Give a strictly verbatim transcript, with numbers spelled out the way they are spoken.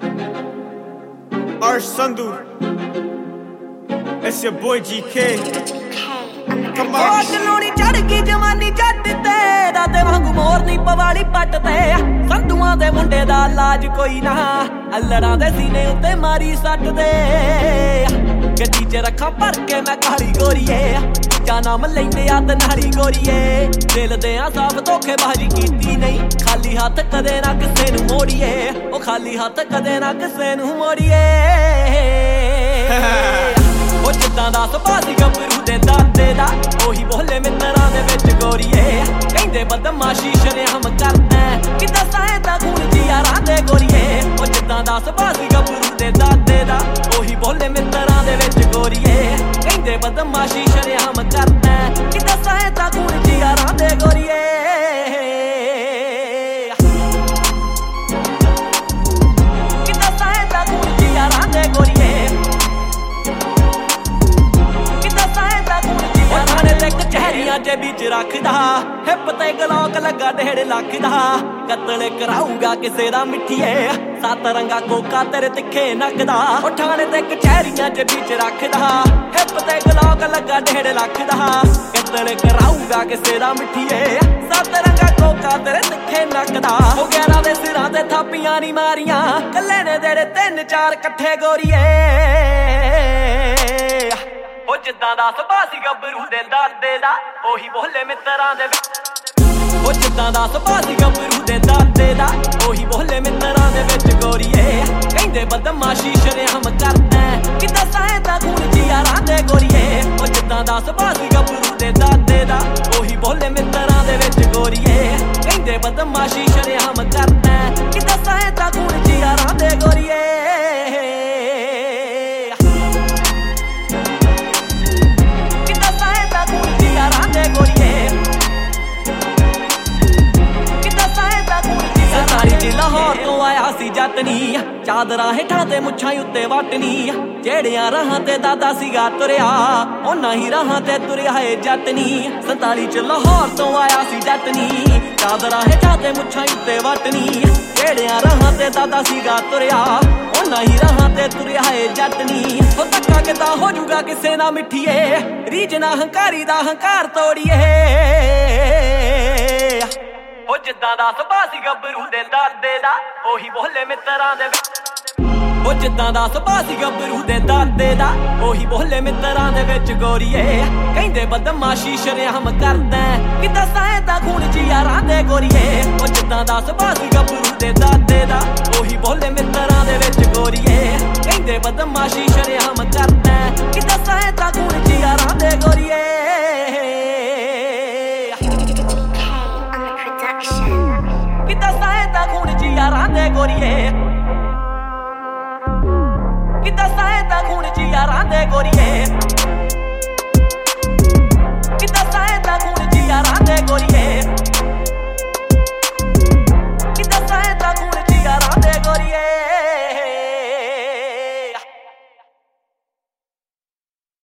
Arsh Sandhu, it's your boy G K. Come on. ਚਲੋਣੀ ਚੜ ਗਈ ਜਵਾਨੀ ਜੱਟ ਤੇ ਦਾਦੇ ਵਾਂਗੂ ਮੋਰਨੀ ਪਵਾਲੀ ਪੱਟ ਤੇ ਸੰਧੂਆਂ ਦੇ ਮੁੰਡੇ ਦਾ ਲਾਜ ਕੋਈ ਨਾ ਅਲੜਾਂ ਦੇ ਸੀਨੇ ਉੱਤੇ ਮਾਰੀ ਸੱਟ ਦੇ ਗੱਡੀ 'ਚ ਰੱਖਾਂ ਭਰ ਕੇ ਮੈਂ ਕਾਲੀ ਗੋਰੀਏ ਜਾਂ ਨਾਮ ਲੈਂਦੇ ਆ ਤੇ ਨਾਲੀ ਗੋਰੀਏ ਦਿਲ ਦੇ ਆ ਸਾਫ ਧੋਖੇਬਾਜ਼ੀ ਕੀਤੀ ਨਹੀਂ ਖਾਲੀ ਹੱਥ ਕਦੇ ਨਾ ਕਿਸੇ ਨੂੰ ਮੋੜੀਏ ਉਹ ਖਾਲੀ ਹੱਥ ਕਦੇ ਨਾ ਕਿਸੇ ਨੂੰ ਮੋੜੀਏ ਉਹ ਜਿੱਦਾਂ ਦਾ ਸੁਭਾਅ ਸੀ ਗੱਭਰੂ ਦੇ ਦਾਦੇ ਦਾ ਉਹੀ ਬੋਲੇ ਮਿੱਤਰਾਂ ਦੇ ਵਿੱਚ ਗੋਰੀਏ ਕਹਿੰਦੇ ਬਦਮਾਸ਼ੀ ਸ਼ਰੇਆਮ ਕਰਦਾ ਕਿ ਦੱਸਾਂ ਤਾਂ ਖੂਨ ਦੀ ਯਾਰਾਂ ਦੇ ਗੋਰੀਏ ਉਹ ਜਿੱਦਾਂ ਦਾ ਸੁਭਾਅ ਸੀ ਗੱਭਰੂ ਦੇ ਦਾਦੇ ਦਾ ਉਹੀ ਬੋਲੇ ਮਿੱਤਰਾਂ ਦੇ ਵਿੱਚ ਗੋਰੀਏ ਕਹਿੰਦੇ ਬਦਮਾਸ਼ੀ ਸ਼ਰੇਆਮ ਕਰਦਾ ਕਿ ਦੱਸਾਂ ਤਾਂ ਖੂਨ ਦੀ ਯਾਰਾਂ ਦੇ ਗੋਰੀਏ ਕਿ ਦੱਸਾਂ ਤਾਂ ਖੂਨ ਦੀ ਯਾਰਾਂ ਦੇ ਗੋਰੀਏ ਕਚਹਿਰੀਆਂ ਜੇ ਵਿੱਚ ਰੱਖਦਾ ਹਿੱਪ ਤੇ ਗਲੋਕ ਲੱਗਾ ਡੇਢ ਲੱਖ ਦਾ ਕਤਲ ਕਰਾਊਗਾ ਕਿਸੇ ਦਾ ਮਿੱਠੀਏ ਸੱਤ ਰੰਗਾ ਕੋਕਾ ਤੇਰੇ ਤਿੱਖੇ ਨੱਕ ਦਾ ਉਹ ਠਾਣੇ ਤੇ ਕਚਹਿਰੀਆਂ ਜੇ ਵਿੱਚ ਰੱਖਦਾ ਹਿੱਪ ਤੇ ਗਲੋਕ ਲੱਗਾ ਡੇਢ ਲੱਖ ਦਾ ਕਤਲ ਕਰਾਊਗਾ ਕਿਸੇ ਦਾ ਮਿੱਠੀਏ ਸੱਤ ਰੰਗਾ ਕੋਕਾ ਤੇਰੇ ਤਿੱਖੇ ਨੱਕ ਦਾ ਉਹ ਗਿਆਰਾਂ ਦੇ ਸਿਰਾਂ ਤੇ ਥਾਪੀਆਂ ਨੀ ਮਾਰੀਆਂ ਕੱਲੇ ਨੇ ਤੇਰੇ ਤਿੰਨ ਚਾਰ ਇਕੱਠੇ ਗੋਰੀਏ ਉਹ ਜਿੱਦਾਂ ਦਾ ਸੁਭਾਅ ਸੀ ਗੱਭਰੂ ਦੇ ਦਾਦੇ ਦਾ ਉਹੀ ਬੋਲੇ ਮਿੱਤਰਾਂ ਦੇ ਉਹ ਜਿੱਦਾਂ ਦਾ ਸੁਭਾਅ ਸੀ ਗੱਭਰੂ ਦੇ ਦਾਦੇ ਦਾ ਉਹੀ ਬੋਲੇ ਮਿੱਤਰਾਂ ਦੇ ਵਿੱਚ ਗੋਰੀਏ ਕਹਿੰਦੇ ਬਦਮਾਸ਼ੀ ਸ਼ਰੇਆਮ ਕਰਦਾ ਕਿ ਦੱਸਾਂ ਤਾਂ ਖੂਨ ਦੀ ਯਾਰਾਂ ਦੇ ਗੋਰੀਏ ਉਹ ਜਿੱਦਾਂ ਦਾ ਸੁਭਾਅ ਸੀ ਗੱਭਰੂ ਦੇ ਦਾਦੇ ਦਾ ਉਹੀ ਬੋਲੇ ਮਿੱਤਰਾਂ ਦੇ ਵਿੱਚ ਗੋਰੀਏ ਕਹਿੰਦੇ ਬਦਮਾਸ਼ੀ ਸ਼ਰੇਆਮ ਕਰਦਾ ਕਿ ਦੱਸਾਂ ਤਾਂ ਖੂਨ ਦੀ ਯਾਰਾਂ ਦੇ ਗੋਰੀਏ ਲਾਹੌਰ ਤੋਂ ਆਇਆ ਸੀ ਜੱਟਨੀ ਚਾਦਰਾਂ ਹੇਠਾਂ ਤੇ ਮੁੱਛਾਂ ਉੱਤੇ ਵਟਨੀ ਜਿਹੜਿਆਂ ਰਾਹਾਂ ਤੇ ਦਾਦਾ ਸੀਗਾ ਤੁਰਿਆ ਉਹਨਾਂ ਹੀ ਰਾਹਾਂ ਤੇ ਤੁਰਿਆ ਏ ਜੱਟਨੀ ਸੰਤਾਲੀ ਚ ਲਾਹੌਰ ਤੋਂ ਆਇਆ ਸੀ ਜੱਟਨੀ ਚਾਦਰਾਂ ਹੇਠਾਂ ਤੇ ਮੁੱਛਾਂ ਉੱਤੇ ਵਟਨੀ ਜਿਹੜਿਆਂ ਰਾਹਾਂ ਤੇ ਦਾਦਾ ਸੀਗਾ ਤੁਰਿਆ ਉਹਨਾਂ ਹੀ ਰਾਹਾਂ ਤੇ ਤੁਰਿਆ ਏ ਜੱਟਨੀ ਉਹ ਧੱਕਾ ਕਿੱਦਾਂ ਹੋ ਜੂਗਾ ਕਿਸੇ ਨਾਲ ਮਿੱਠੀਏ ਰੀਝ ਨਾ ਹੰਕਾਰੀ ਦਾ ਹੰਕਾਰ ਤੋੜੀਏ ਉਹ ਜਿੱਦਾਂ ਦਾ ਸੁਭਾਅ ਸੀ ਗੱਭਰੂ ਦੇ ਦਾਦੇ ਦਾ ਉਹੀ ਬੋਲੇ ਮਿੱਤਰਾਂ ਦੇ ਉਹ ਜਿੱਦਾਂ ਦਾ ਸੁਭਾਅ ਸੀ ਗੱਭਰੂ ਦੇ ਦਾਦੇ ਦਾ ਉਹੀ ਬੋਲੇ ਮਿੱਤਰਾਂ ਦੇ ਵਿੱਚ ਗੋਰੀਏ ਕਹਿੰਦੇ ਬਦਮਾਸ਼ੀ ਸ਼ਰੇਆਮ ਕਰਦਾ ਕਿ ਦੱਸਾਂ ਤਾਂ ਖੂਨ ਚ ਯਾਰਾਂ ਦੇ ਗੋਰੀਏ ਉਹ ਜਿੱਦਾਂ ਦਾ ਸੁਭਾਅ ਸੀ ਗੱਭਰੂ ਦੇ ਦਾਦੇ ਦਾ ਉਹੀ ਬੋਲੇ ਮਿੱਤਰਾਂ ਦੇ ਵਿੱਚ ਗੋਰੀਏ ਕਹਿੰਦੇ ਬਦਮਾਸ਼ੀ ਸ਼ਰੇਆਮ ਕਰਦਾ ਕਿ ਦੱਸਾਂ ਤਾਂ ਖੂਨ ਚ ਯਾਰਾਂ ਦੇ ਗੋਰੀਏ ਯਾਰਾਂ ਦੇ ਗੋਰੀਏ ਕਿ ਦੱਸਾਂ ਤਾਂ ਖੂਨ ਚ ਯਾਰਾਂ ਦੇ ਗੋਰੀਏ